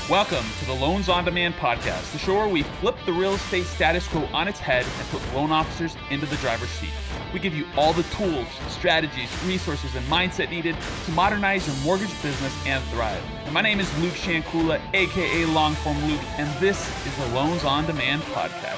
Welcome to the Loans on Demand podcast, the show where we flip the real estate status quo on its head and put loan officers into the driver's seat. We give you all the tools, strategies, resources, and mindset needed to modernize your mortgage business and thrive. And my name is Luke Shankula, aka Longform Luke, and this is the Loans on Demand podcast.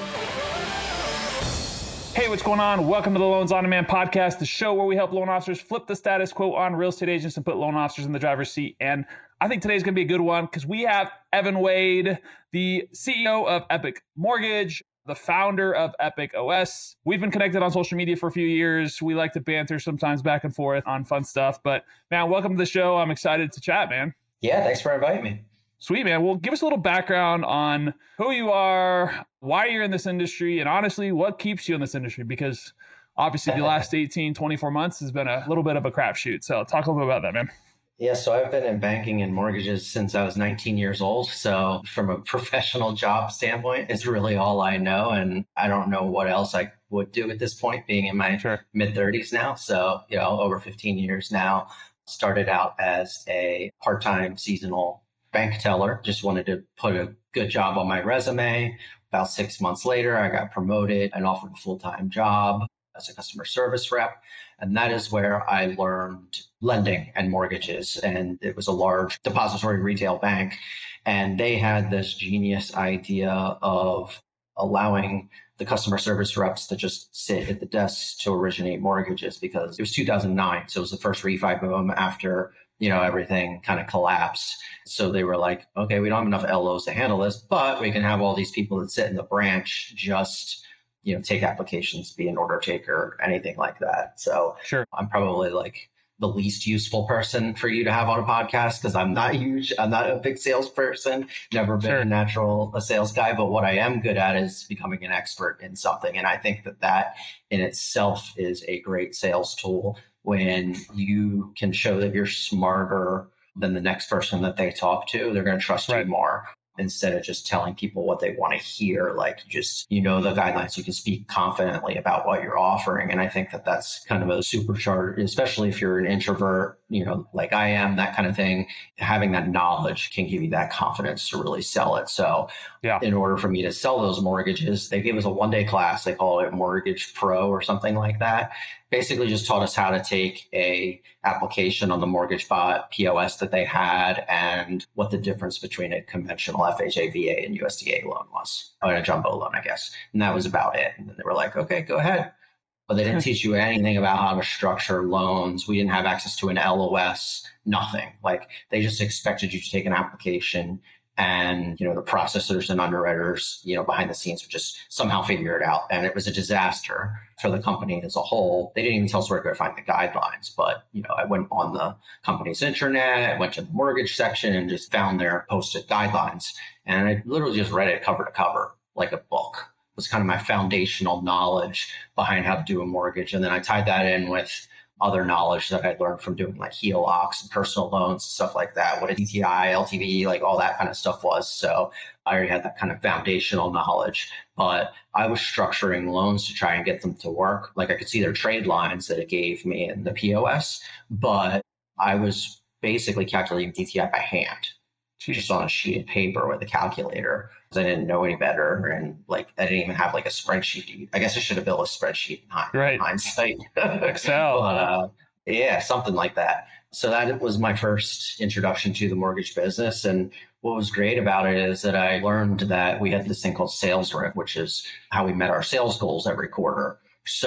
Hey, what's going on? Welcome to the Loans on Demand podcast, the show where we help loan officers flip the status quo on real estate agents and put loan officers in the driver's seat. And I think today's going to be a good one because we have Evan Wade, the CEO of Epic Mortgage, the founder of Epic OS. We've been connected on social media for a few years. We like to banter sometimes back and forth on fun stuff. But man, welcome to the show. I'm excited to chat, man. Yeah, thanks for inviting me. Sweet, man. Well, give us a little background on who you are, why you're in this industry, and honestly, what keeps you in this industry? Because obviously the last 18, 24 months has been a little bit of a crapshoot. So talk a little bit about that, man. Yeah, so I've been in banking and mortgages since I was 19 years old. So from a professional job standpoint, it's really all I know. And I don't know what else I would do at this point, being in my mid 30s now. So, over 15 years now. Started out as a part-time seasonal bank teller. Just wanted to put a good job on my resume. About 6 months later, I got promoted and offered a full-time job as a customer service rep. And that is where I learned lending and mortgages. And it was a large depository retail bank. And they had this genius idea of allowing the customer service reps to just sit at the desks to originate mortgages, because it was 2009. So it was the first refi boom after, everything kind of collapsed. So they were like, okay, we don't have enough LOs to handle this, but we can have all these people that sit in the branch just take applications, be an order taker, anything like that. So I'm probably like the least useful person for you to have on a podcast because I'm not huge. I'm not a big salesperson, never been a sales guy. But what I am good at is becoming an expert in something. And I think that in itself is a great sales tool when you can show that you're smarter than the next person that they talk to. They're going to trust you more. Instead of just telling people what they want to hear, like the guidelines, you can speak confidently about what you're offering. And I think that that's kind of a supercharge, especially if you're an introvert, like I am, that kind of thing. Having that knowledge can give you that confidence to really sell it. So in order for me to sell those mortgages, they gave us a one-day class. They call it Mortgage Pro or something like that. Basically just taught us how to take a application on the MortgageBot POS that they had and what the difference between a conventional FHA, VA, and USDA loan was, or a jumbo loan, I guess. And that was about it. And then they were like, okay, go ahead. But they didn't teach you anything about how to structure loans. We didn't have access to an LOS, nothing. Like they just expected you to take an application and, the processors and underwriters, behind the scenes would just somehow figure it out. And it was a disaster for the company as a whole. They didn't even tell us where to go to find the guidelines. But, I went on the company's intranet, went to the mortgage section and just found their posted guidelines. And I literally just read it cover to cover, like a book. It was kind of my foundational knowledge behind how to do a mortgage. And then I tied that in with other knowledge that I'd learned from doing like HELOCs and personal loans, stuff like that, what a DTI, LTV, like all that kind of stuff was. So I already had that kind of foundational knowledge, but I was structuring loans to try and get them to work. Like I could see their trade lines that it gave me in the POS, but I was basically calculating DTI by hand, just on a sheet of paper with a calculator. I didn't know any better. And I didn't even have like a spreadsheet. I guess I should have built a spreadsheet in hindsight. Excel. But, something like that. So that was my first introduction to the mortgage business. And what was great about it is that I learned that we had this thing called sales rep, which is how we met our sales goals every quarter.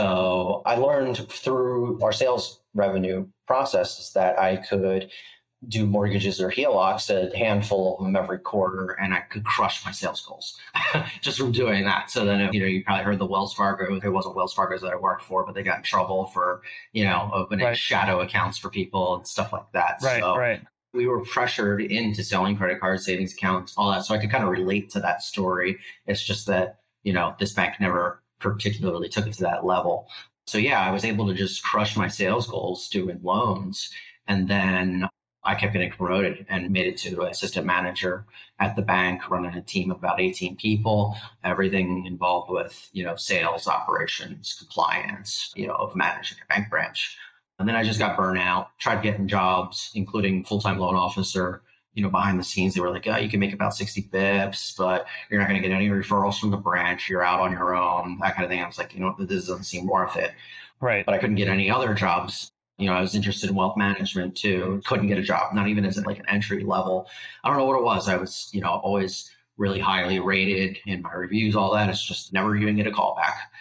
So I learned through our sales revenue processes that I could do mortgages or HELOCs, a handful of them every quarter, and I could crush my sales goals just from doing that. So then, you probably heard the Wells Fargo. It wasn't Wells Fargo's that I worked for, but they got in trouble for, opening shadow accounts for people and stuff like that. We were pressured into selling credit cards, savings accounts, all that. So I could kind of relate to that story. It's just that, this bank never particularly took it to that level. So I was able to just crush my sales goals doing loans. And then I kept getting promoted and made it to assistant manager at the bank, running a team of about 18 people, everything involved with, sales, operations, compliance, of managing a bank branch. And then I just got burnt out, tried getting jobs, including full-time loan officer behind the scenes, they were like, oh, you can make about 60 bips, but you're not going to get any referrals from the branch. You're out on your own, that kind of thing. I was like, this doesn't seem worth it. Right. But I couldn't get any other jobs. I was interested in wealth management too. Couldn't get a job, not even as like an entry level. I don't know what it was. I was, always really highly rated in my reviews, all that. It's just never even get a call back.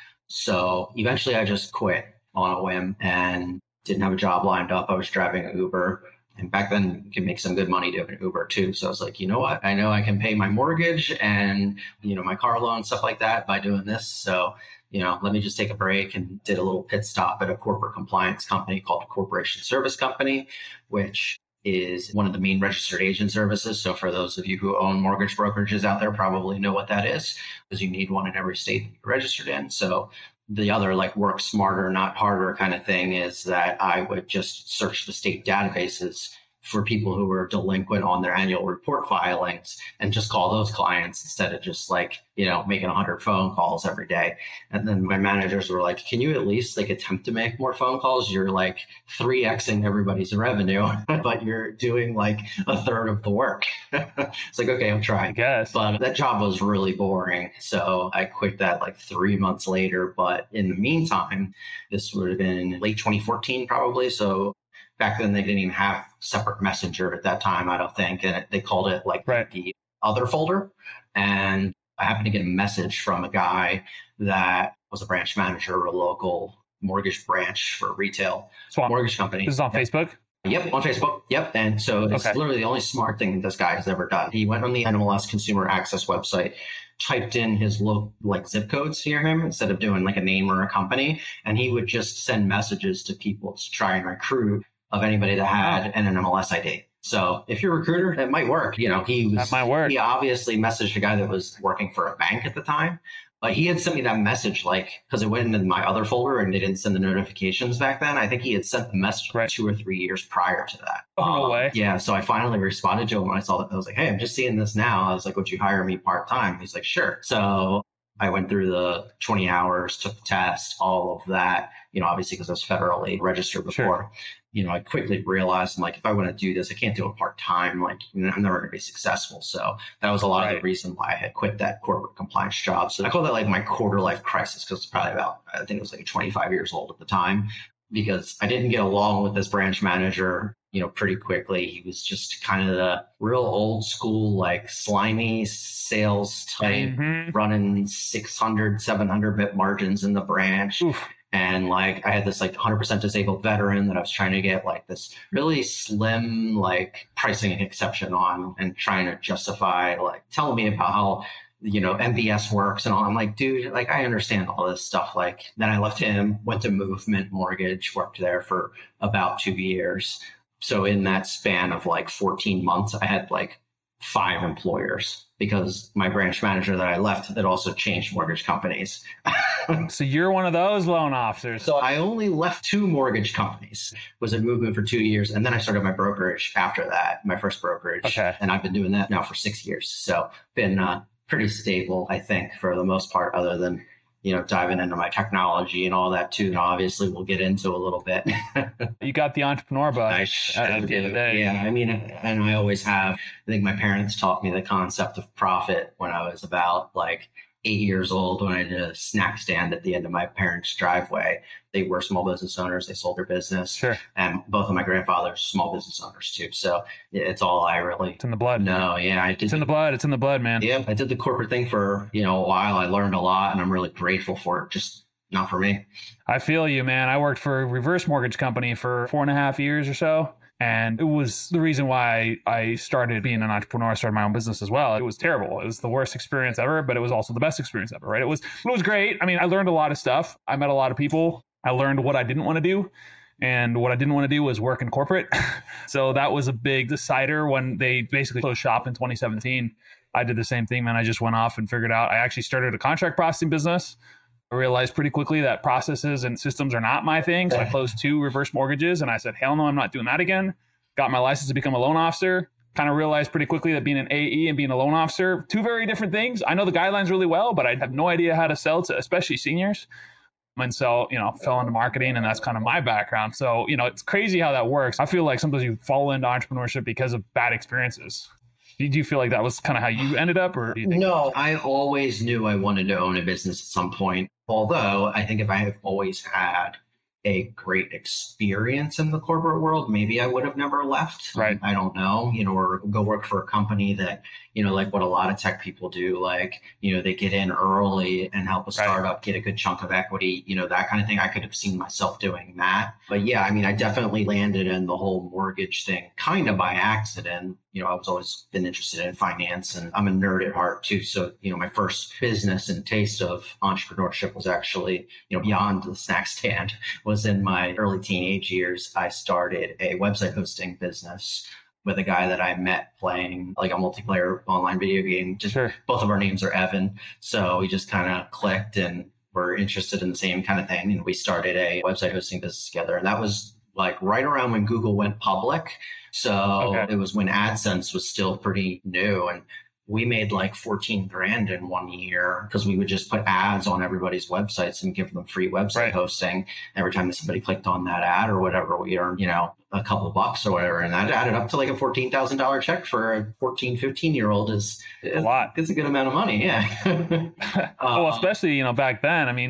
So eventually I just quit on a whim and didn't have a job lined up. I was driving an Uber. And back then you could make some good money doing Uber too. So I was like, you know what? I know I can pay my mortgage and, my car loan, stuff like that by doing this. So, let me just take a break, and did a little pit stop at a corporate compliance company called Corporation Service Company, which is one of the main registered agent services. So for those of you who own mortgage brokerages out there, probably know what that is, because you need one in every state that you're registered in. So the other like work smarter, not harder kind of thing is that I would just search the state databases for people who were delinquent on their annual report filings and just call those clients instead of just like, making 100 phone calls every day. And then my managers were like, can you at least like attempt to make more phone calls? You're like 3xing everybody's revenue, but you're doing like a third of the work. It's like, okay, I'll try. I guess. But that job was really boring. So I quit that like 3 months later. But in the meantime, this would have been late 2014 probably. So back then, they didn't even have separate Messenger at that time, I don't think. And they called it like the other folder. And I happened to get a message from a guy that was a branch manager of a local mortgage branch for a retail mortgage company. This is on Facebook? Yep, on Facebook. Yep. And so it's literally the only smart thing this guy has ever done. He went on the NMLS Consumer Access website, typed in his zip codes near him instead of doing like a name or a company. And he would just send messages to people to try and recruit of anybody that had an NMLS ID. So if you're a recruiter, that might work. That might work. He obviously messaged a guy that was working for a bank at the time, but he had sent me that message because it went into my other folder and they didn't send the notifications back then. I think he had sent the message 2 or 3 years prior to that. Oh, no way. Yeah. So I finally responded to him when I saw that. I was like, hey, I'm just seeing this now. I was like, would you hire me part-time? He's like, sure. So I went through the 20 hours, took the test, all of that, obviously because I was federally registered before. Sure. I quickly realized, I'm like, if I want to do this, I can't do it part-time. Like, I'm never going to be successful. So that was a lot of the reason why I had quit that corporate compliance job. So I call that like my quarter life crisis, because it's probably I think it was like 25 years old at the time, because I didn't get along with this branch manager, pretty quickly. He was just kind of the real old school, like slimy sales type, running 600, 700 bit margins in the branch. Oof. And like, I had this like 100% disabled veteran that I was trying to get like this really slim, like pricing exception on, and trying to justify, like telling me about how, MBS works and all. I'm like, dude, like I understand all this stuff. Like then I left him, went to Movement Mortgage, worked there for about 2 years. So in that span of like 14 months, I had like 5 employers, because my branch manager that I left had also changed mortgage companies. So you're one of those loan officers. So I only left 2 mortgage companies, was at Movement for 2 years. And then I started my brokerage after that, my first brokerage. Okay. And I've been doing that now for 6 years. So been pretty stable, I think, for the most part, other than, diving into my technology and all that too. And obviously we'll get into a little bit. You got the entrepreneur bug at the end of the day. Yeah. I mean, and I always have. I think my parents taught me the concept of profit when I was about like 8 years old, when I did a snack stand at the end of my parents' driveway. They were small business owners. They sold their business. Sure. And both of my grandfathers, small business owners too. So it's all I really. It's in the blood. No, yeah. It's in the blood. It's in the blood, man. Yeah. I did the corporate thing for, a while. I learned a lot and I'm really grateful for it. Just not for me. I feel you, man. I worked for a reverse mortgage company for 4.5 years or so. And it was the reason why I started being an entrepreneur. I started my own business as well. It was terrible. It was the worst experience ever, but it was also the best experience ever, right? It was great. I mean, I learned a lot of stuff. I met a lot of people. I learned what I didn't want to do. And what I didn't want to do was work in corporate. So that was a big decider when they basically closed shop in 2017. I did the same thing, man. I just went off and figured out. I actually started a contract processing business. I realized pretty quickly that processes and systems are not my thing. So I closed 2 reverse mortgages and I said, hell no, I'm not doing that again. Got my license to become a loan officer. Kind of realized pretty quickly that being an AE and being a loan officer, 2 very different things. I know the guidelines really well, but I have no idea how to sell to especially seniors. and so, fell into marketing, and that's kind of my background. So, it's crazy how that works. I feel like sometimes you fall into entrepreneurship because of bad experiences. Do you feel like that was kind of how you ended up, or do you think? No, I always knew I wanted to own a business at some point. Although I think if I have always had a great experience in the corporate world, maybe I would have never left. Right. I don't know, or go work for a company that, like what a lot of tech people do, like, they get in early and help a startup get a good chunk of equity, that kind of thing. I could have seen myself doing that. But yeah, I definitely landed in the whole mortgage thing kind of by accident. I was always been interested in finance, and I'm a nerd at heart too. So, my first business and taste of entrepreneurship was actually, beyond the snack stand, was in my early teenage years. I started a website hosting business with a guy that I met playing like a multiplayer online video game. Sure. Both of our names are Evan. So we just kind of clicked and were interested in the same kind of thing. And we started a website hosting business together. And that was like right around when Google went public. So It was when AdSense was still pretty new. And we made like 14 grand in 1 year because we would just put ads on everybody's websites and give them free website hosting. Every time that somebody clicked on that ad or whatever, we earned, a couple bucks or whatever. And that added up to like a $14,000 check for a 14, 15-year-old is a lot. It's a good amount of money. Yeah. Well, especially, now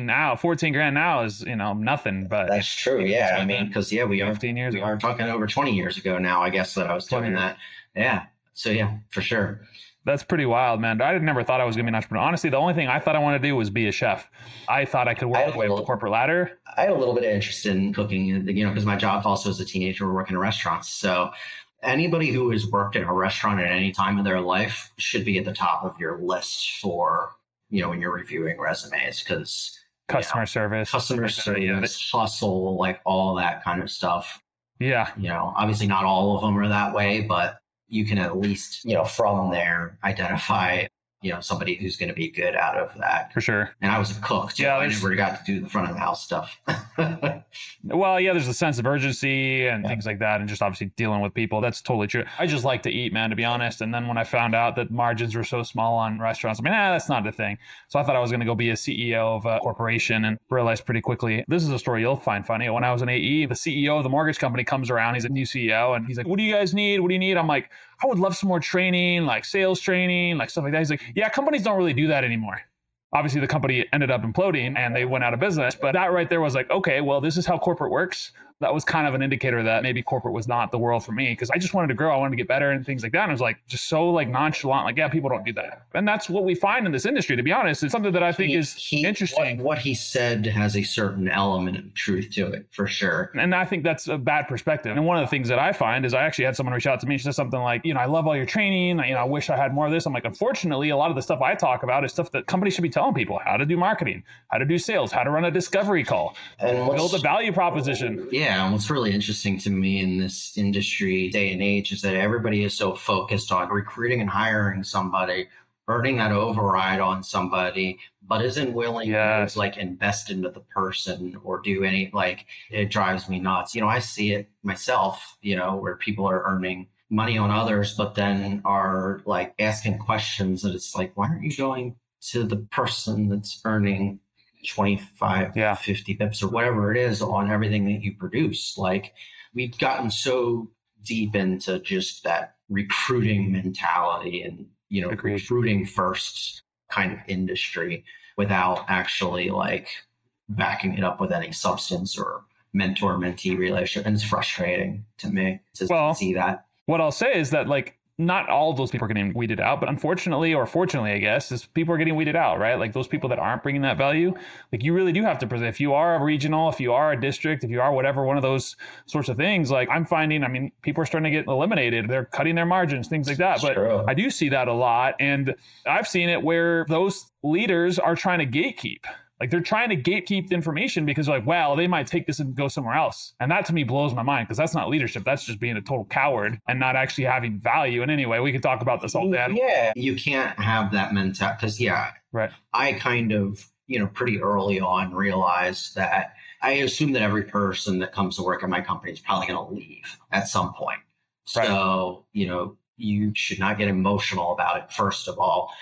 14 grand now is, nothing, but that's true. Yeah. Because we are 15 years we are talking over 20 years ago now, I guess, that I was doing that. Yeah. So yeah, for sure. That's pretty wild, man. I never thought I was going to be an entrepreneur. Honestly, the only thing I thought I wanted to do was be a chef. I thought I could work my way up the corporate ladder. I had a little bit of interest in cooking, because my job also as a teenager, we're working in restaurants. So anybody who has worked in a restaurant at any time in their life should be at the top of your list for, when you're reviewing resumes, because customer service, hustle, like all that kind of stuff. Yeah. Obviously not all of them are that way, but you can at least, from there identify, somebody who's going to be good out of that. For sure. And I was a cook too. I never got to do the front of the house stuff. Well, yeah, there's a sense of urgency and things like that. And just obviously dealing with people. That's totally true. I just like to eat, man, to be honest. And then when I found out that margins were so small on restaurants, that's not the thing. So I thought I was going to go be a CEO of a corporation and realized pretty quickly, this is a story you'll find funny. When I was an AE, the CEO of the mortgage company comes around. He's a new CEO. And he's like, what do you guys need? What do you need? I'm like, I would love some more training, like sales training, like stuff like that. He's like, yeah, companies don't really do that anymore. Obviously, the company ended up imploding and they went out of business. But that right there was like, okay, well, this is how corporate works. That was kind of an indicator that maybe corporate was not the world for me, because I just wanted to grow. I wanted to get better and things like that. And it was like just so like nonchalant, like, yeah, people don't do that. And that's what we find in this industry, to be honest. It's something that I think is interesting. What he said has a certain element of truth to it, for sure. And I think that's a bad perspective. And one of the things that I find is I actually had someone reach out to me. She said something like, I love all your training. I wish I had more of this. I'm like, unfortunately, a lot of the stuff I talk about is stuff that companies should be telling people: how to do marketing, how to do sales, how to run a discovery call, and build a value proposition. Yeah. And what's really interesting to me in this industry day and age is that everybody is so focused on recruiting and hiring somebody, earning that override on somebody, but isn't willing to like invest into the person or do any, like, it drives me nuts. I see it myself, where people are earning money on others, but then are like asking questions that it's like, why aren't you going to the person that's earning 25, 50 pips or whatever it is on everything that you produce? Like, we've gotten so deep into just that recruiting mentality and, recruiting first kind of industry without actually like backing it up with any substance or mentor-mentee relationship. And it's frustrating to me to see that. What I'll say is that, like, not all of those people are getting weeded out, but unfortunately, or fortunately, I guess, is people are getting weeded out, right? Like those people that aren't bringing that value, like you really do have to present. If you are a regional, if you are a district, if you are whatever, one of those sorts of things, like I'm finding, people are starting to get eliminated. They're cutting their margins, things like that. But I do see that a lot. And I've seen it where those leaders are trying to gatekeep. Like they're trying to gatekeep the information because they're like, well, they might take this and go somewhere else. And that to me blows my mind, because that's not leadership. That's just being a total coward and not actually having value. And anyway, we could talk about this all day. Yeah, you can't have that mentality because I kind of, pretty early on realized that I assume that every person that comes to work at my company is probably going to leave at some point. So, you should not get emotional about it, first of all.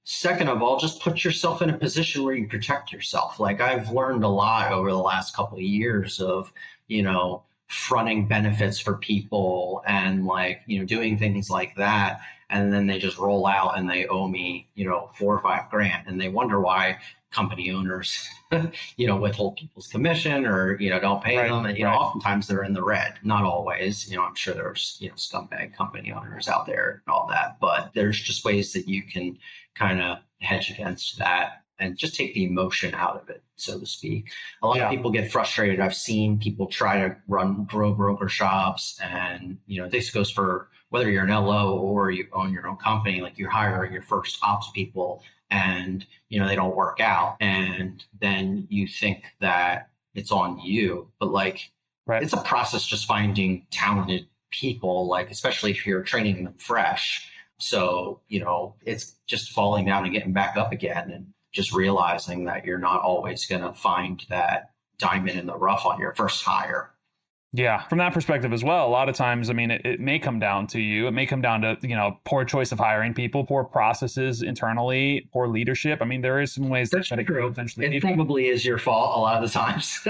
second of all, just put yourself in a position where you protect yourself. Like I've learned a lot over the last couple of years of, fronting benefits for people and doing things like that. And then they just roll out and they owe me, $4 or $5 grand. And they wonder why company owners, withhold people's commission or, don't pay them. And, oftentimes they're in the red, not always, I'm sure there's, scumbag company owners out there and all that, but there's just ways that you can kind of hedge against that and just take the emotion out of it, so to speak. A lot of people get frustrated. I've seen people try to grow broker shops, and this goes for whether you're an LO or you own your own company. Like you're hiring your first ops people, and they don't work out, and then you think that it's on you. But it's a process just finding talented people, especially if you're training them fresh. So it's just falling down and getting back up again, and just realizing that you're not always going to find that diamond in the rough on your first hire. Yeah, from that perspective as well, a lot of times, it may come down to you. It may come down to, poor choice of hiring people, poor processes internally, poor leadership. There is some ways that it could potentially. It probably is your fault a lot of the times,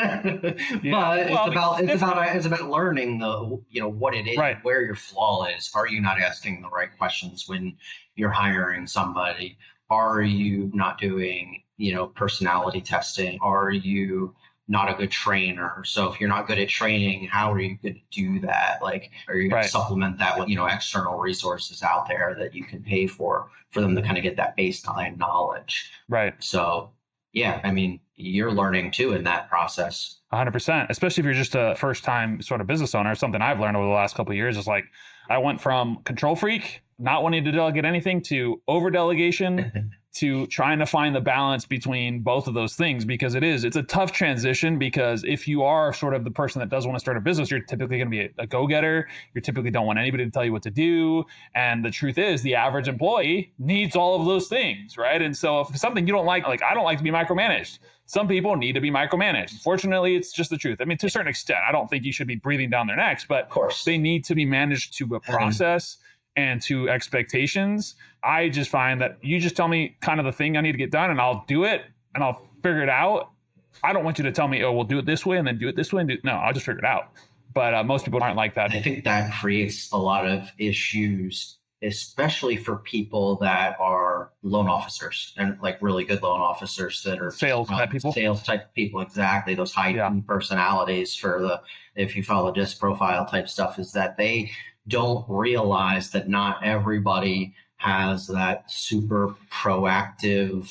but it's about learning what it is, where your flaw is. Are you not asking the right questions when you're hiring somebody? Are you not doing, personality testing? Are you not a good trainer? So if you're not good at training, how are you going to do that? Are you going to supplement that with, external resources out there that you can pay for them to kind of get that baseline knowledge? Right. So, you're learning too in that process. 100%, especially if you're just a first time sort of business owner. Something I've learned over the last couple of years is I went from control freak, not wanting to delegate anything, to over delegation, to trying to find the balance between both of those things, because it's a tough transition. Because if you are sort of the person that does want to start a business, you're typically going to be a go-getter. You typically don't want anybody to tell you what to do. And the truth is, the average employee needs all of those things, right? And so if it's something you don't like I don't like to be micromanaged. Some people need to be micromanaged. Fortunately, it's just the truth. To a certain extent, I don't think you should be breathing down their necks, but of course they need to be managed to a process and to expectations. I just find that you just tell me kind of the thing I need to get done, and I'll do it, and I'll figure it out. I don't want you to tell me, we'll do it this way and then do it this way. No, I'll just figure it out. But most people aren't like that. I think that creates a lot of issues, especially for people that are loan officers and really good loan officers that are sales type people. Exactly. Those heightened personalities if you follow DISC profile type stuff, is that they don't realize that not everybody has that super proactive,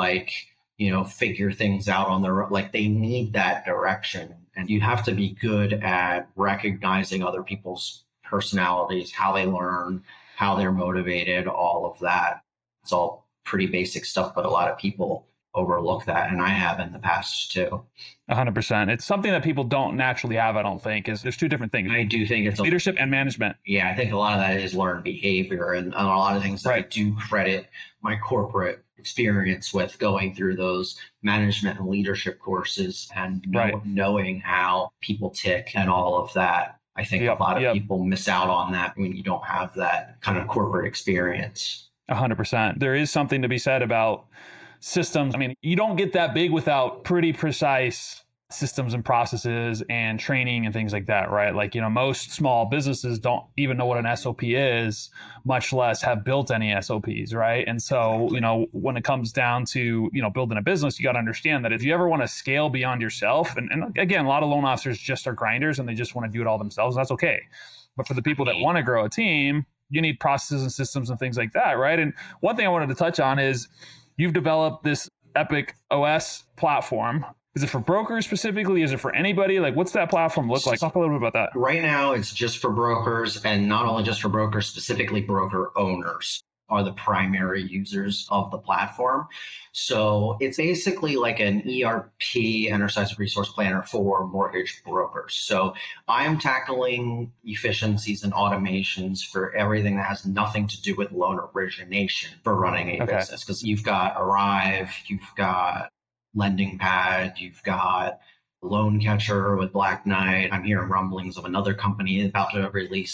figure things out on their, they need that direction. And you have to be good at recognizing other people's personalities, how they learn, how they're motivated, all of that. It's all pretty basic stuff, but a lot of people overlook that. And I have in the past too. 100%. It's something that people don't naturally have, I don't think. There's two different things. I do think it's leadership and management. Yeah, I think a lot of that is learned behavior, and a lot of things that I do credit my corporate experience with, going through those management and leadership courses and knowing how people tick and all of that. I think a lot of people miss out on that when you don't have that kind of corporate experience. 100%. There is something to be said about systems. You don't get that big without pretty precise systems and processes and training and things like that, right? Most small businesses don't even know what an SOP is, much less have built any SOPs, right? And so, when it comes down to, building a business, you got to understand that if you ever want to scale beyond yourself, and again, a lot of loan officers just are grinders and they just want to do it all themselves. That's okay. But for the people that want to grow a team, you need processes and systems and things like that, right? And one thing I wanted to touch on is you've developed this Epic OS platform. Is it for brokers specifically? Is it for anybody? What's that platform look like? Talk a little bit about that. Right now, it's just for brokers, and not only just for brokers, specifically broker owners are the primary users of the platform. So it's basically like an ERP, Enterprise Resource Planner, for mortgage brokers. So I'm tackling efficiencies and automations for everything that has nothing to do with loan origination for running a business. Because you've got Arrive, you've got Lending Pad, you've got Loan Catcher with Black Knight. I'm hearing rumblings of another company about to release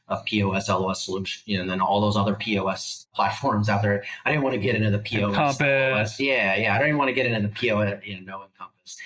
a POS LOS solution, and then all those other POS platforms out there. I didn't want to get into the POS. Encompass. Yeah. I didn't want to get into the POS, no Encompass.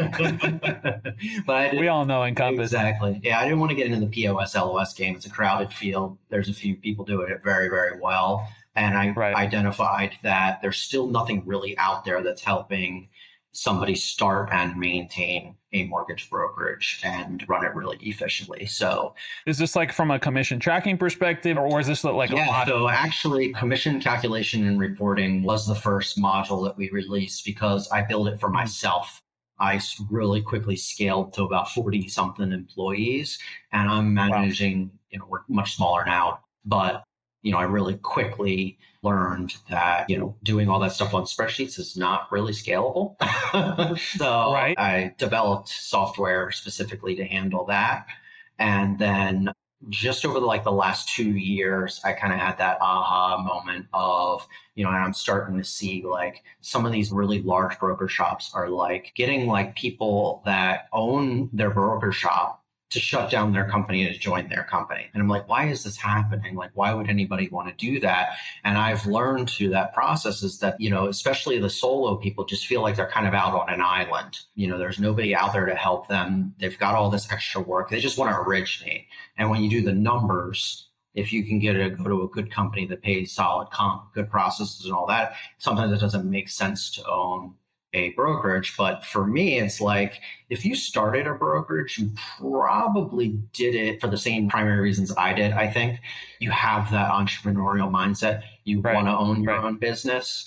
But we all know Encompass. Exactly. Yeah, I didn't want to get into the POS LOS game. It's a crowded field. There's a few people doing it very, very well. And I identified that there's still nothing really out there that's helping somebody start and maintain a mortgage brokerage and run it really efficiently. So is this like from a commission tracking perspective, or is this like so actually commission calculation and reporting was the first module that we released because I built it for myself. I really quickly scaled to about 40 something employees, and I'm managing, we're much smaller now, but I really quickly learned that, doing all that stuff on spreadsheets is not really scalable. So I developed software specifically to handle that. And then just over the last 2 years, I kind of had that aha moment of, and I'm starting to see some of these really large broker shops are getting people that own their broker shop to shut down their company and to join their company. And I'm like, why is this happening? Why would anybody want to do that? And I've learned through that process is that, especially the solo people just feel like they're kind of out on an island. There's nobody out there to help them. They've got all this extra work. They just want to originate. And when you do the numbers, if you can go to a good company that pays solid comp, good processes and all that, sometimes it doesn't make sense to own a brokerage. But for me, it's if you started a brokerage, you probably did it for the same primary reasons I did. I think you have that entrepreneurial mindset. You want to own your own business.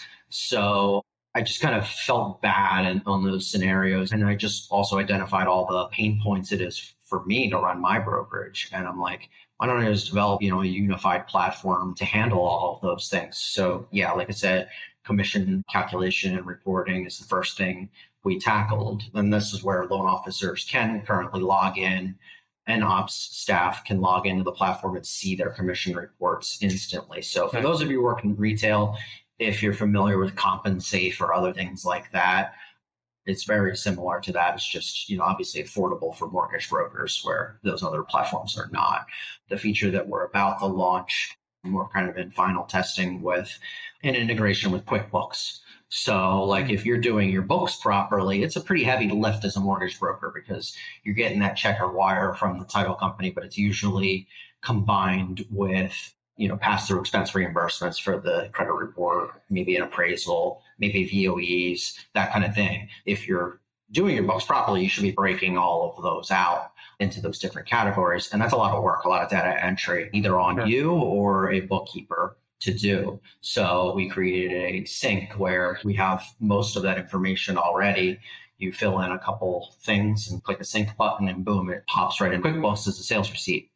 So I just kind of felt bad on those scenarios. And I just also identified all the pain points it is for me to run my brokerage. And I'm like, why don't I just develop, a unified platform to handle all of those things? So yeah, like I said, commission calculation and reporting is the first thing we tackled. And this is where loan officers can currently log in, and ops staff can log into the platform and see their commission reports instantly. So for those of you working in retail, if you're familiar with Compensafe or other things like that, it's very similar to that. It's just, obviously affordable for mortgage brokers where those other platforms are not. The feature that we're about to launch, we're kind of in final testing with an integration with QuickBooks. So if you're doing your books properly, it's a pretty heavy lift as a mortgage broker because you're getting that check or wire from the title company, but it's usually combined with, pass-through expense reimbursements for the credit report, maybe an appraisal, maybe VOEs, that kind of thing. If you're doing your books properly, you should be breaking all of those out into those different categories. And that's a lot of work, a lot of data entry, either on you or a bookkeeper to do. So we created a sync where we have most of that information already. You fill in a couple things and click a sync button and boom, it pops right in QuickBooks as a sales receipt.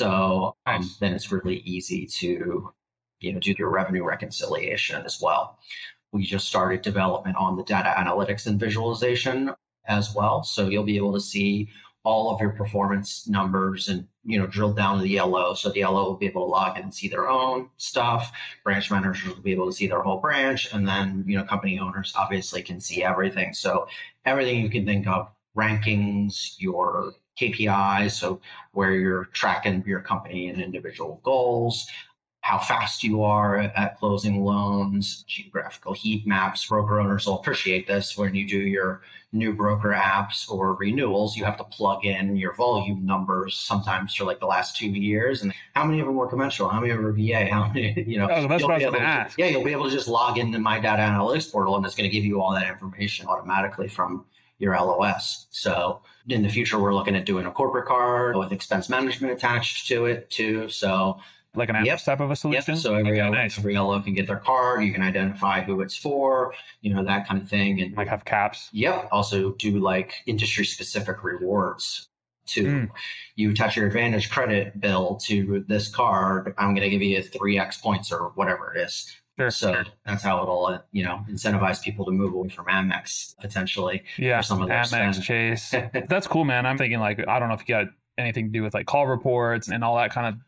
So then it's really easy to, do your revenue reconciliation as well. We just started development on the data analytics and visualization as well. So you'll be able to see all of your performance numbers and, drill down to the LO. So the LO will be able to log in and see their own stuff. Branch managers will be able to see their whole branch. And then, company owners obviously can see everything. So everything you can think of, rankings, your KPIs, so where you're tracking your company and individual goals, how fast you are at closing loans, geographical heat maps. Broker owners will appreciate this. When you do your new broker apps or renewals, you have to plug in your volume numbers sometimes for the last 2 years. And how many of them were conventional? How many of them were VA? How many, Oh, that's what I was going to ask. Yeah, you'll be able to just log into my data analytics portal and it's going to give you all that information automatically from your LOS. So in the future, we're looking at doing a corporate card with expense management attached to it too. So like an app type of a solution? Yep. So every LO can get their card. You can identify who it's for, that kind of thing. And have caps. Yep. Also do industry specific rewards too. You attach your Advantage credit bill to this card. I'm going to give you 3x points or whatever it is. Sure. That's how it'll, incentivize people to move away from Amex potentially. Yeah. For some of their Amex, spend. Chase. That's cool, man. I'm thinking I don't know if you got anything to do with call reports and all that kind of.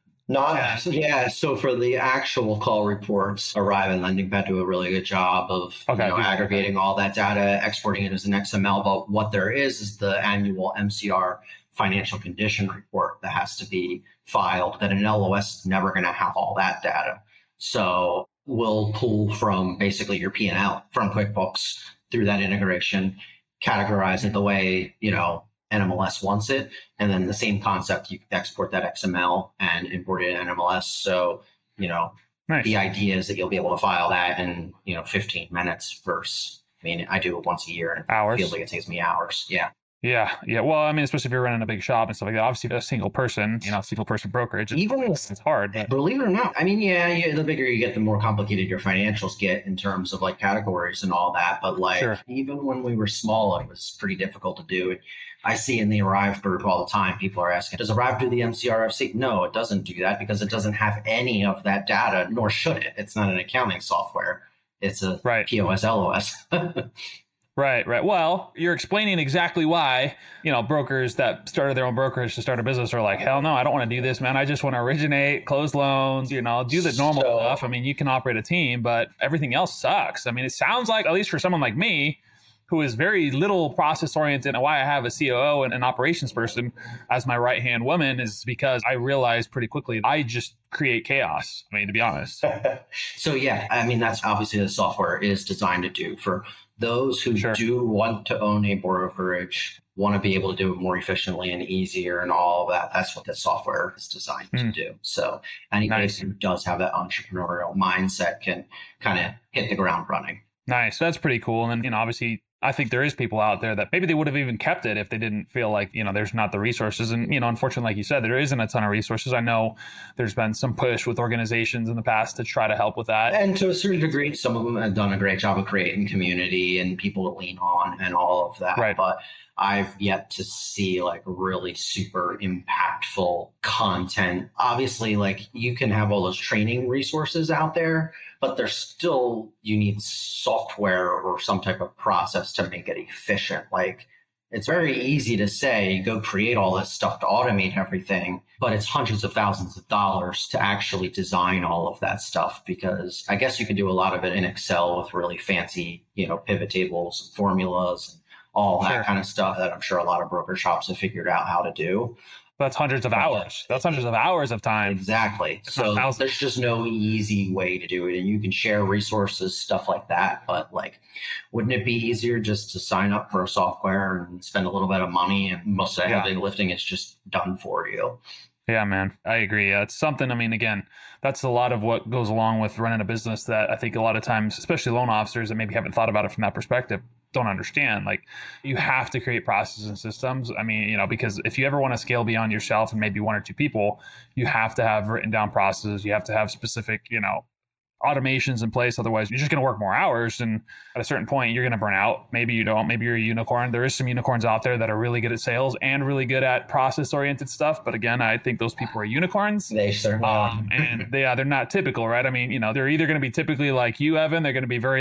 So for the actual call reports, Arrive and LendingPad do a really good job of aggregating all that data, exporting it as an XML. But what there is the annual MCR financial condition report that has to be filed that an LOS is never going to have all that data. So we'll pull from basically your P&L from QuickBooks through that integration, categorize it the way, NMLS wants it. And then the same concept, you export that XML and import it in NMLS. So, nice. The idea is that you'll be able to file that in, 15 minutes versus, I do it once a year and hours. It feels like it takes me hours. Yeah. Yeah. Well, especially if you're running a big shop and stuff like that. Obviously, a single person brokerage, it's hard. But... Believe it or not, the bigger you get, the more complicated your financials get in terms of like categories and all that. But sure. Even when we were small, it was pretty difficult to do. I see in the Arrive group all the time, people are asking, does Arrive do the MCRFC? No, it doesn't do that because it doesn't have any of that data, nor should it. It's not an accounting software. It's a POS, LOS. Right. Well, you're explaining exactly why, brokers that started their own brokerage to start a business are like, hell no, I don't want to do this, man. I just want to originate, close loans, do the normal stuff. You can operate a team, but everything else sucks. It sounds like, at least for someone like me, who is very little process oriented, and why I have a COO and an operations person as my right-hand woman is because I realized pretty quickly I just create chaos, to be honest. So yeah, that's obviously the software is designed to do for those who do want to own a brokerage, want to be able to do it more efficiently and easier and all of that. That's what the software is designed to do. So anybody who does have that entrepreneurial mindset can kind of hit the ground running. Nice. That's pretty cool. And then, obviously, I think there is people out there that maybe they would have even kept it if they didn't feel like, there's not the resources. And, unfortunately, like you said, there isn't a ton of resources. I know there's been some push with organizations in the past to try to help with that. And to a certain degree, some of them have done a great job of creating community and people to lean on and all of that. Right. But I've yet to see really super impactful content. Obviously, you can have all those training resources out there, but you need software or some type of process to make it efficient. It's very easy to say, go create all this stuff to automate everything, but it's hundreds of thousands of dollars to actually design all of that stuff, because I guess you can do a lot of it in Excel with really fancy, pivot tables and formulas and all that kind of stuff that I'm sure a lot of broker shops have figured out how to do. That's hundreds of hours. That's hundreds of hours of time. Exactly. So there's just no easy way to do it. And you can share resources, stuff like that. But wouldn't it be easier just to sign up for a software and spend a little bit of money, and most of the heavy lifting is just done for you? Yeah, man, I agree. It's something, again, that's a lot of what goes along with running a business that I think a lot of times, especially loan officers that maybe haven't thought about it from that perspective, don't understand. You have to create processes and systems. Because if you ever want to scale beyond yourself and maybe one or two people, you have to have written down processes. You have to have specific, automations in place. Otherwise, you're just going to work more hours. And at a certain point, you're going to burn out. Maybe you don't. Maybe you're a unicorn. There is some unicorns out there that are really good at sales and really good at process-oriented stuff. But again, I think those people are unicorns. They certainly are. And they're not typical, right? They're either going to be typically like you, Evan. They're going to be very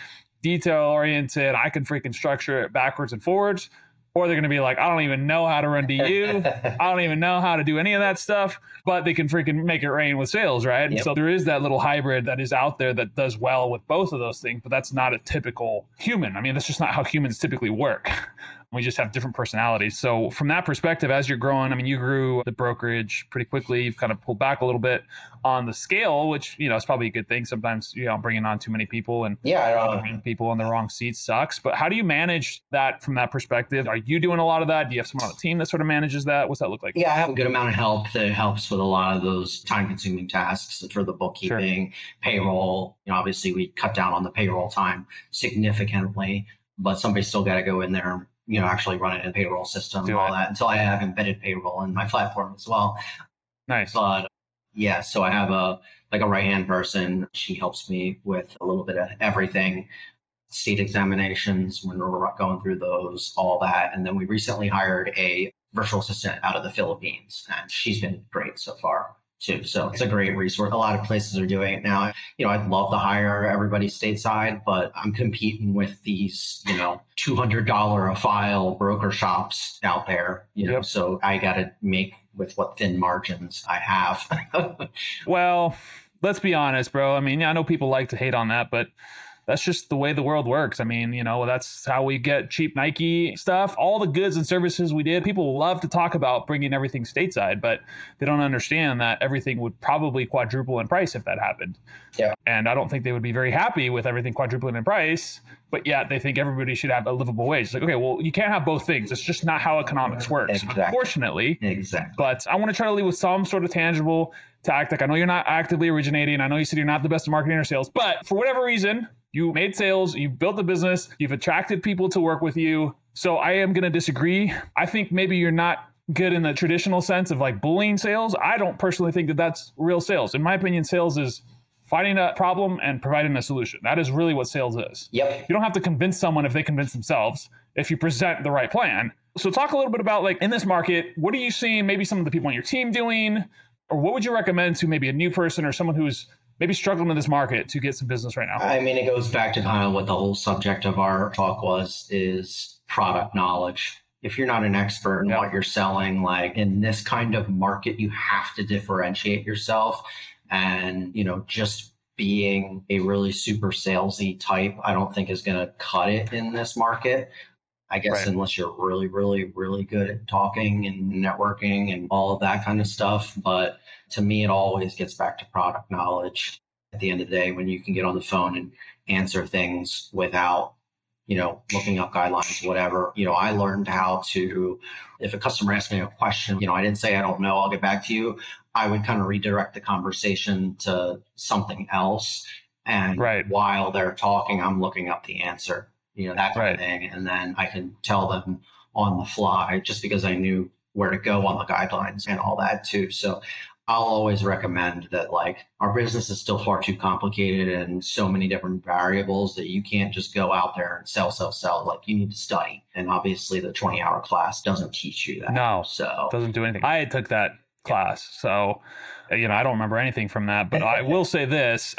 detail-oriented. I can freaking structure it backwards and forwards. Or they're going to be like, I don't even know how to run DU. I don't even know how to do any of that stuff, but they can freaking make it rain with sales, right? Yep. And so there is that little hybrid that is out there that does well with both of those things, but that's not a typical human. That's just not how humans typically work. We just have different personalities. So from that perspective, as you're growing, you grew the brokerage pretty quickly. You've kind of pulled back a little bit on the scale, which, is probably a good thing. Sometimes, bringing on too many people and people in the wrong seats sucks. But how do you manage that from that perspective? Are you doing a lot of that? Do you have someone on the team that sort of manages that? What's that look like? Yeah, I have a good amount of help that helps with a lot of those time-consuming tasks for the bookkeeping, payroll. Obviously, we cut down on the payroll time significantly, but somebody's still got to go in there, actually run it in a payroll system and all that, until I have embedded payroll in my platform as well. Nice. But yeah, so I have a right-hand person. She helps me with a little bit of everything, state examinations when we're going through those, all that. And then we recently hired a virtual assistant out of the Philippines, and she's been great so far too. So it's a great resource. A lot of places are doing it now. I'd love to hire everybody stateside, but I'm competing with these, $200 a file broker shops out there, so I got to make with what thin margins I have. Well, let's be honest, bro. I know people like to hate on that, but that's just the way the world works. I mean, that's how we get cheap Nike stuff. All the goods and services we did, people love to talk about bringing everything stateside, but they don't understand that everything would probably quadruple in price if that happened. Yeah. And I don't think they would be very happy with everything quadrupling in price, but yet they think everybody should have a livable wage. It's like, okay, well, you can't have both things. It's just not how economics works, Exactly. Unfortunately. Exactly. But I want to try to lead with some sort of tangible tactic. I know you're not actively originating. I know you said you're not the best at marketing or sales, but for whatever reason, you made sales, you built the business, you've attracted people to work with you. So I am going to disagree. I think maybe you're not good in the traditional sense of like bullying sales. I don't personally think that that's real sales. In my opinion, sales is finding a problem and providing a solution. That is really what sales is. Yep. You don't have to convince someone if they convince themselves, if you present the right plan. So talk a little bit about, like, in this market, what are you seeing maybe some of the people on your team doing, or what would you recommend to maybe a new person or someone who's maybe struggling in this market to get some business right now? I mean, it goes back to kind of what the whole subject of our talk is product knowledge. If you're not an expert in what you're selling, like in this kind of market, you have to differentiate yourself. And, just being a really super salesy type, I don't think is going to cut it in this market. I guess unless you're really, really, really good at talking and networking and all of that kind of stuff. But to me, it always gets back to product knowledge. At the end of the day, when you can get on the phone and answer things without, looking up guidelines, whatever, I learned how to, if a customer asks me a question, I didn't say, I don't know, I'll get back to you. I would kind of redirect the conversation to something else. And while they're talking, I'm looking up the answer, that kind of thing. And then I can tell them on the fly just because I knew where to go on the guidelines and all that too. So I'll always recommend that, like, our business is still far too complicated and so many different variables that you can't just go out there and sell. Like, you need to study. And obviously the 20-hour class doesn't teach you that. No, so it doesn't do anything. I took that class. So, I don't remember anything from that, but I will say this.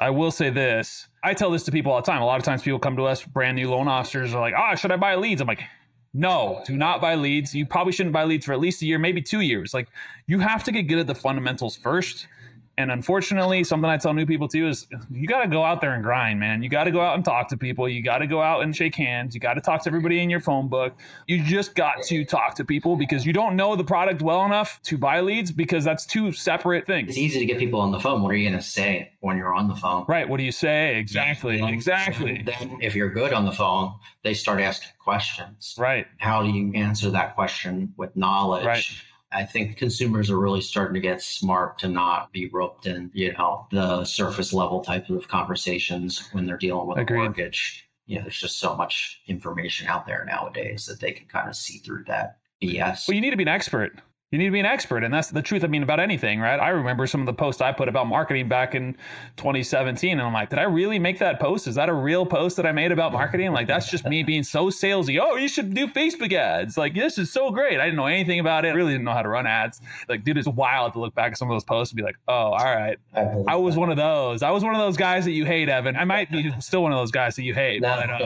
I tell this to people all the time. A lot of times people come to us, brand new loan officers, are like, should I buy leads? I'm like, no, do not buy leads. You probably shouldn't buy leads for at least a year, maybe 2 years. Like, you have to get good at the fundamentals first. And unfortunately, something I tell new people too is you got to go out there and grind, man. You got to go out and talk to people. You got to go out and shake hands. You got to talk to everybody in your phone book. You just got to talk to people because you don't know the product well enough to buy leads, because that's two separate things. It's easy to get people on the phone. What are you going to say when you're on the phone? Right. What do you say? Exactly. Exactly. Then if you're good on the phone, they start asking questions. Right. How do you answer that question with knowledge? Right. I think consumers are really starting to get smart to not be roped in, the surface level type of conversations when they're dealing with a mortgage. There's just so much information out there nowadays that they can kind of see through that BS. Well, you need to be an expert. And that's the truth. I mean, about anything, right? I remember some of the posts I put about marketing back in 2017. And I'm like, did I really make that post? Is that a real post that I made about marketing? Like, that's just me being so salesy. Oh, you should do Facebook ads. Like, this is so great. I didn't know anything about it. I really didn't know how to run ads. Like, dude, it's wild to look back at some of those posts and be like, oh, all right. I was one of those. I was one of those guys that you hate, Evan. I might be still one of those guys that you hate.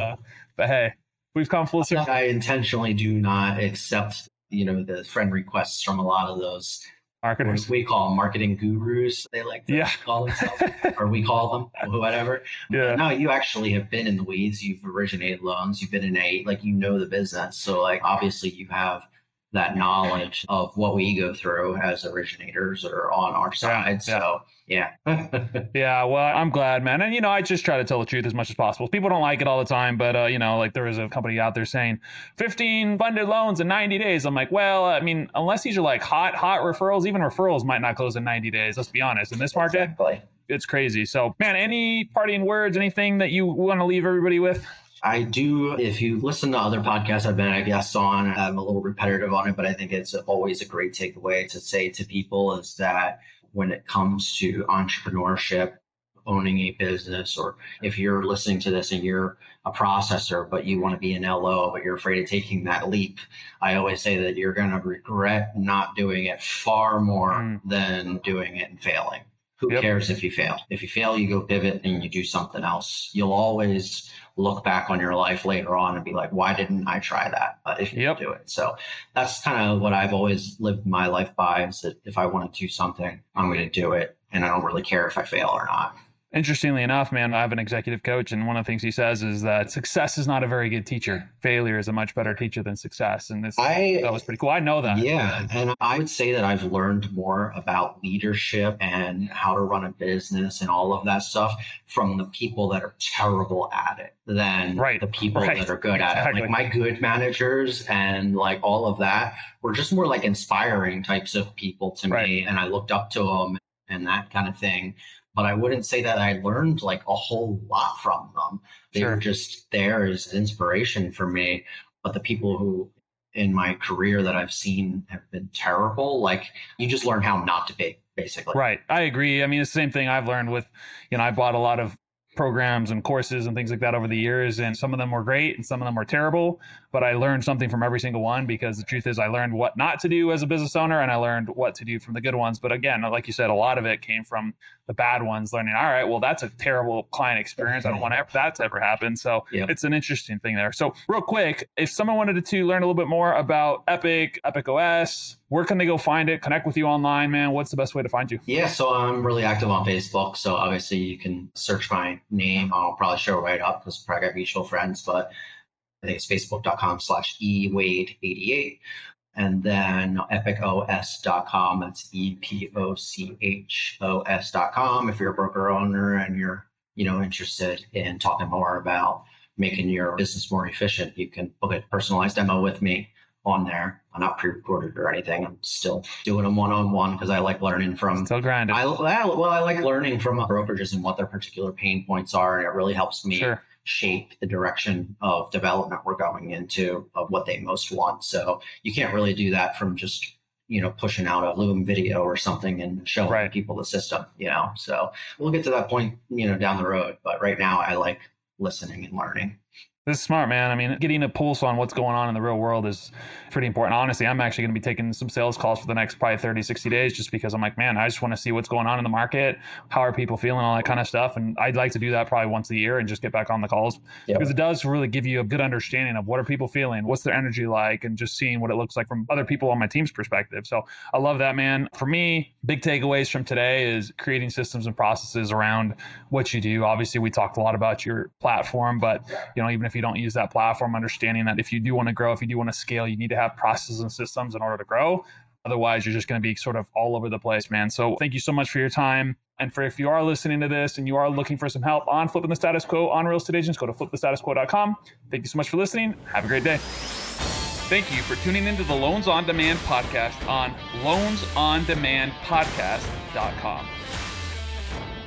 But hey, we've come full circle. I intentionally do not accept the friend requests from a lot of those marketers. We call them marketing gurus. They like to call themselves, or we call them, whatever. Yeah. No, you actually have been in the weeds. You've originated loans. You've been in the business. So, like, obviously you have that knowledge of what we go through as originators or on our side. So, yeah. Yeah. Well, I'm glad, man. And, I just try to tell the truth as much as possible. People don't like it all the time, but, like, there is a company out there saying 15 funded loans in 90 days. I'm like, well, I mean, unless these are like hot referrals, even referrals might not close in 90 days. Let's be honest. In this market, it's crazy. So, man, any parting words, anything that you want to leave everybody with? I do. If you listen to other podcasts I've been a guest on, I'm a little repetitive on it, but I think it's always a great takeaway to say to people is that when it comes to entrepreneurship, owning a business, or if you're listening to this and you're a processor, but you want to be an LO, but you're afraid of taking that leap, I always say that you're going to regret not doing it far more than doing it and failing. Who cares if you fail? If you fail, you go pivot and you do something else. You'll always look back on your life later on and be like, why didn't I try that? But if you do it. So that's kind of what I've always lived my life by, is that if I want to do something, I'm going to do it. And I don't really care if I fail or not. Interestingly enough, man, I have an executive coach, and one of the things he says is that success is not a very good teacher. Failure is a much better teacher than success. And that was pretty cool. I know that. Yeah. And I would say that I've learned more about leadership and how to run a business and all of that stuff from the people that are terrible at it than the people that are good at it. Like my good managers and like all of that were just more like inspiring types of people to me. And I looked up to them and that kind of thing. But I wouldn't say that I learned like a whole lot from them. They were just there as inspiration for me. But the people who in my career that I've seen have been terrible, like you just learn how not to be, basically. Right. I agree. I mean, it's the same thing I've learned with, I bought a lot of programs and courses and things like that over the years. And some of them were great and some of them were terrible, but I learned something from every single one, because the truth is I learned what not to do as a business owner and I learned what to do from the good ones. But again, like you said, a lot of it came from the bad ones, learning, all right, well, that's a terrible client experience. I don't want that to ever happen. So it's an interesting thing there. So real quick, if someone wanted to learn a little bit more about Epic OS, where can they go find it, connect with you online, man? What's the best way to find you? Yeah, so I'm really active on Facebook. So obviously you can search my name. I'll probably show it right up because we probably got mutual friends, but I think it's facebook.com/ewade88. And then epicos.com. That's EPOCHOS.com. If you're a broker owner and you're, interested in talking more about making your business more efficient, you can book a personalized demo with me on there. I'm not pre-recorded or anything. I'm still doing them one-on-one because I like learning from. Still grinding. I like learning from brokerages and what their particular pain points are, and it really helps me shape the direction of development we're going into of what they most want. So you can't really do that from just pushing out a Loom video or something and showing people the system. So we'll get to that point down the road. But right now, I like listening and learning. This is smart, man. I mean, getting a pulse on what's going on in the real world is pretty important. Honestly, I'm actually going to be taking some sales calls for the next probably 30, 60 days just because I'm like, man, I just want to see what's going on in the market. How are people feeling? All that kind of stuff. And I'd like to do that probably once a year and just get back on the calls because it does really give you a good understanding of what are people feeling, what's their energy like, and just seeing what it looks like from other people on my team's perspective. So I love that, man. For me, big takeaways from today is creating systems and processes around what you do. Obviously, we talked a lot about your platform, but even if you don't use that platform, understanding that if you do want to grow, if you do want to scale, you need to have processes and systems in order to grow. Otherwise, you're just going to be sort of all over the place, man. So thank you so much for your time. And if you are listening to this and you are looking for some help on flipping the status quo on real estate agents, go to flipthestatusquo.com. Thank you so much for listening. Have a great day. Thank you for tuning into the Loans on Demand podcast on loansondemandpodcast.com.